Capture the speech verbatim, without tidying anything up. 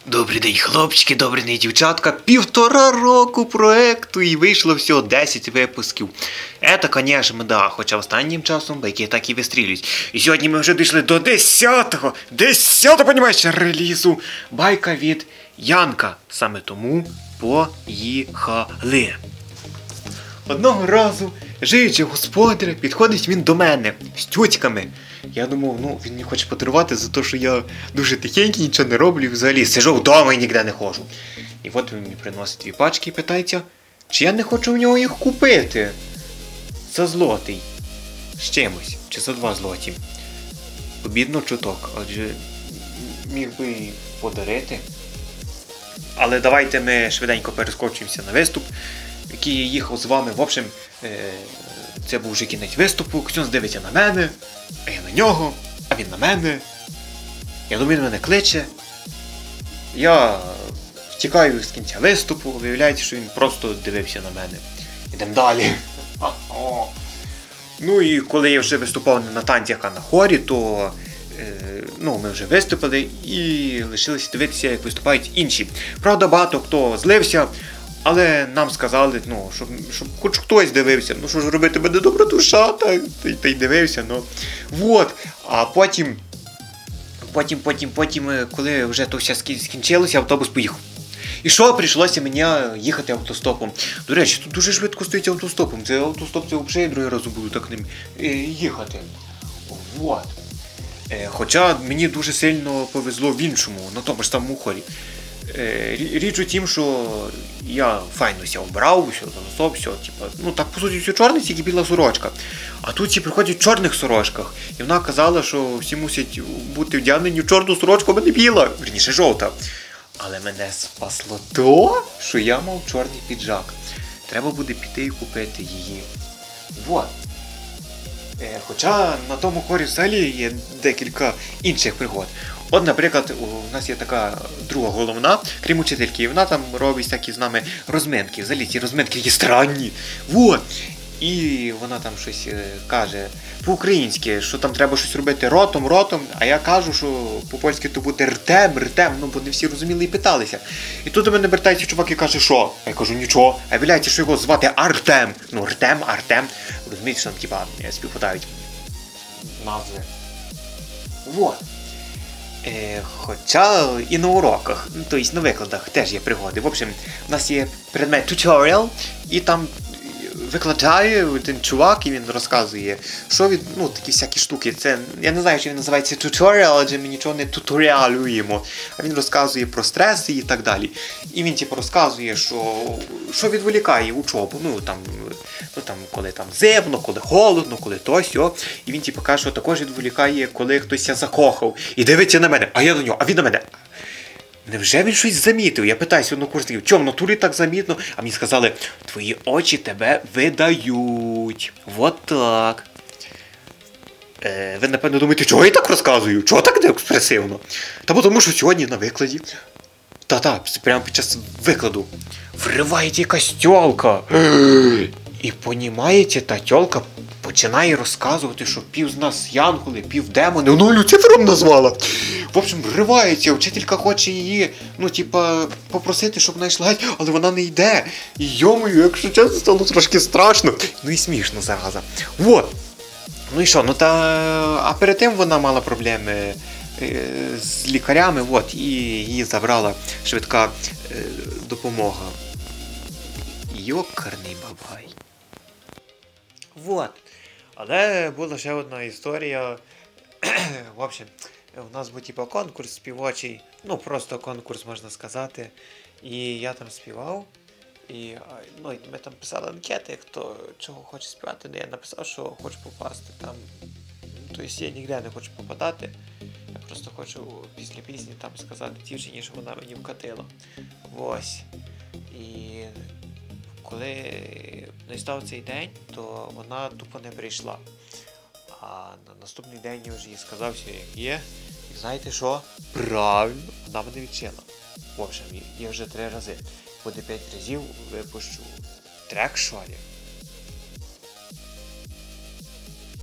Добрий день, хлопчики, добрий день, дівчатка. Півтора року проекту і вийшло всього десять випусків. Ето, конечно, да, хоча останнім часом байки так і вистрілюють. І сьогодні ми вже дійшли до десятого, десятого, понімаєш, релізу байка від Янка. Саме тому поїхали. Одного разу, жиючи господаря, підходить він до мене з тютьками. Я думав, ну, він мені хоче подарувати за те, що я дуже тихенький, нічого не роблю, взагалі сижу вдома і ніде не ходжу. І от він мені приносить дві пачки і питається, чи я не хочу в нього їх купити за злотий. З чимось, чи за два злоті. Обідно чуток, адже міг би і подарити. Але давайте ми швиденько перескочимося на виступ, в який я їхав з вами. В общем, це був вже кінець виступу, Ксюнс дивиться на мене, а я на нього, а він на мене. Я думаю, він мене кличе. Я втікаю з кінця виступу, виявляється, що він просто дивився на мене. Ідемо далі. Ну і коли я вже виступав не на танцях, а на хорі, то е, ну, ми вже виступили і лишилися дивитися, як виступають інші. Правда, багато хто злився, але нам сказали, ну, щоб, щоб хоч хтось дивився. Ну що ж робити, буде добра душа, та, та, та й дивився. Ну. Вот. А потім, потім, потім, потім, коли вже то все скінчилося, автобус поїхав. І що, прийшлося мені їхати автостопом. До речі, тут дуже швидко стоїть автостопом. Це автостоп, це взагалі я другий раз буду так ним е, їхати. Вот. Е, хоча мені дуже сильно повезло в іншому, на тому ж самому хорі. Е, річ у тім, що я файно ся обрав, все, автостоп, все, типу, ну так по суті все чорне, тільки біла сорочка. А тут всі приходять в чорних сорочках. І вона казала, що всі мусять бути вдягнені в чорну сорочку, а мене біла, верніше жовта. Але мене спасло то, що я мав чорний піджак. Треба буде піти і купити її. Вот. Е, хоча на тому хорі взагалі є декілька інших пригод. От, наприклад, у нас є така друга головна, крім учительки, і вона там робить всякі з нами розминки. Взагалі ці розминки є странні. Вот. І вона там щось каже по-українськи, що там треба щось робити ротом, ротом, а я кажу, що по-польськи то буде ртем, ртем, ну бо не всі розуміли і питалися. І тут до мене вертається чувак і каже, що? А я кажу, нічого. А виявляється, що його звати Артем. Ну, Ртем, Артем. Розумієте, що там, типа, співпадають назви. Вот. Е, хоча і на уроках, ну, тобто на викладах теж є пригоди. В общем, у нас є предмет tutorial, і там викладає один чувак, і він розказує, що від, ну, такі всякі штуки. Це, я не знаю, чи він називається tutorial, адже ми нічого не туторіалюємо. А він розказує про стреси і так далі. І він, типу, розказує, що, що відволікає учобу. Ну, там, ну, там, коли там зимно, коли холодно, коли то, сьо. І він, типу, каже, що також відволікає, коли хтось ся закохав. І дивиться на мене, а я на нього, а він на мене. Невже він щось замітив? Я питаюся однокурсників, чому в натурі так замітно? А мені сказали, твої очі тебе видають. Вот так. Е, ви, напевно, думаєте, чого я так розказую? Чого так експресивно? Та бо тому, що сьогодні на викладі, та-та, прямо під час викладу, вривається якась тьолка. І, понімаєте, та тьолка починає розказувати, що пів з нас янголи, пів демони, ну Люцифером назвала. В общем, вривається, вчителька хоче її, ну, типа, попросити, щоб вона йшла геть, але вона не йде. І йомою, якщо чесно, стало трошки страшно. Ну і смішно, зараза. Вот. Ну і що, ну та, а перед тим вона мала проблеми е, з лікарями, от, і її забрала швидка е, допомога. Йокарний бабай. Вот. Але була ще одна історія. В общем, у нас був типу конкурс співочий, ну просто конкурс можна сказати. І я там співав. І ну, ми там писали анкети, хто чого хоче співати. Я написав, що хочу попасти там. Тобто я ніде не хочу попадати. Я просто хочу після пісні там сказати дівчині, що вона мені вкатила. Ось. І коли настав цей день, то вона тупо не прийшла. А на наступний день я вже їй сказав, що як є. І знаєте що? Правильно, вона мене відчила. В общем, я вже три рази. Буде п'ять разів випущу трек, що ли.